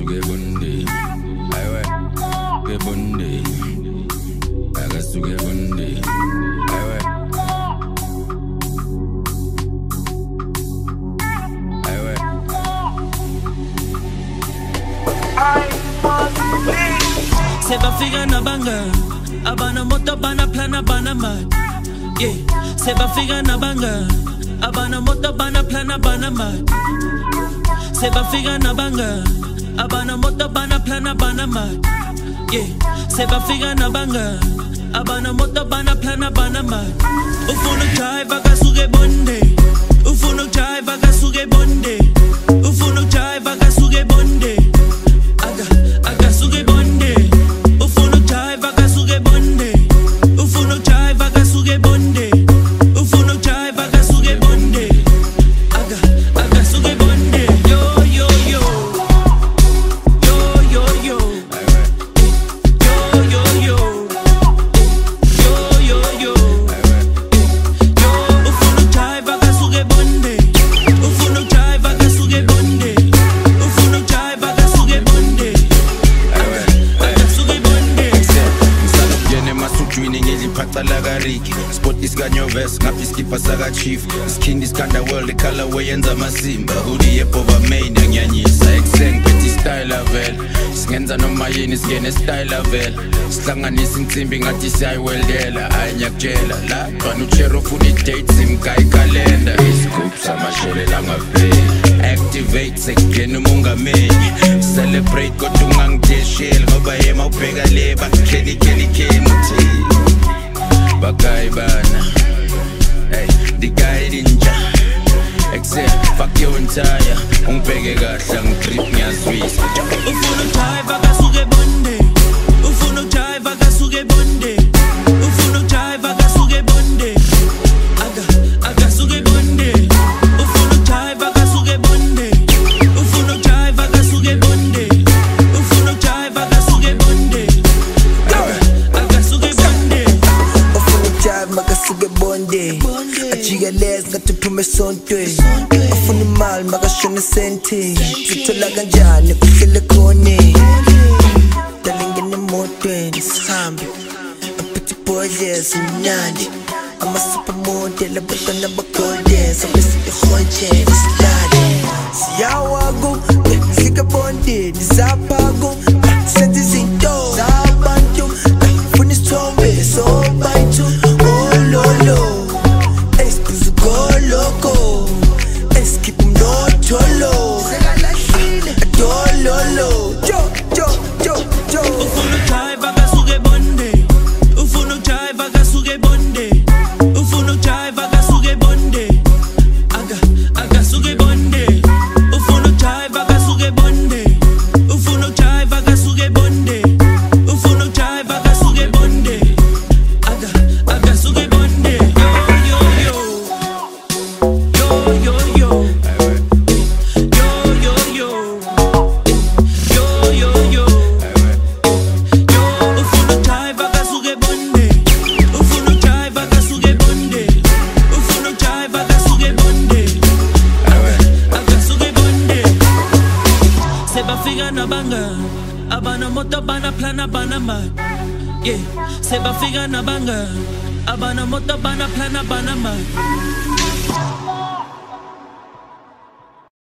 Akasuke bunde, aywe, ke bunde. Akasuke bunde, aywe, aywe. Sebafika nabanga, abana moto bana plana bana mad. Yeah, sebafika nabanga, abana moto bana plana bana mad. Sebafika nabanga, abana moto bana plana bana mad. Yeah, sebafika nabanga, abana moto bana plana bana mad. Ufuna drive akasuke bonde, ufuna drive akasuke bonde, ufuna drive akasuke bonde, akasuke bonde, ufuna drive akasuke bonde, ufuna drive akasuke bonde, ufuna drive akasuke bonde, akasuke bonde. Yo yo yo, yo yo yo, yo yo yo, yo yo yo. Ufuna drive akasuke bonde, ufuna drive akasuke bonde, ufuna drive akasuke bonde, akasuke bonde. Ngisalokuyena emasujwini ngiliphaca lakariki sport isikanyovesi ngapha iskipha saka-chief iskindi iskanda world icolorway yenza amasimba hoodie yebhova main yangiyanyisa ekuseni phethe istyle vele singenza noma yini singene style vele sihlanganisa insimbi ngathi siyayiweldela hayi ngiyakutshela la bani uchero ufuna i-date simgayi kalenda isigubhu samashele langaveli activate sekugena umongameli celebrate kodwa ungangidesheli ngoba yema ubheka le bakheli muthi bakayi bana hey dikayi ninja except fuck your entire ungibheke kahle ngidrip ngiyazwisa Ufuna drive akasuke bonde, ufuna drive akasuke bonde, ufuna drive akasuke bonde, akasuke bonde, ufuna drive akasuke bonde, ufuna drive akasuke bonde, ufuna drive akasuke bonde, akasuke bonde. Ufuna drive makasuke bonde, ajikeleza ngathi uphume esontweni. Ufuna imali makashone senti, sithola kanjani kuhlele khone. Dale ngene emotweni sihambe, aphethe ibhodlezi mnandi. Ama-supermodel abantwana bagolden, sobe siyihotshela silale. Siyawaku, sika bondeni, zaphaku, senza izinto zabantu. Funa isithombe sobayithu, ololo. Esiphuza ukoloko, esikhipha umnotholo. Adololo, jo. Ufuna drive akasuke bonde, ufuna drive akasuke bonde, ufuna drive akasuke bonde, akasuke bonde, ufuna drive akasuke bonde, ufuna drive akasuke bonde, ufuna drive akasuke bonde, akasuke bonde. Yo yo yo, yo yo yo, yo yo yo, yo yo yo. Ufuna drive akasuke bonde, ufuna drive akasuke bonde, ufuna drive akasuke bonde, akasuke bonde. Sebafika nabanga, abana moto bana plana bana mad. Yeah, sebafika nabanga, abana moto bana plana bana mad.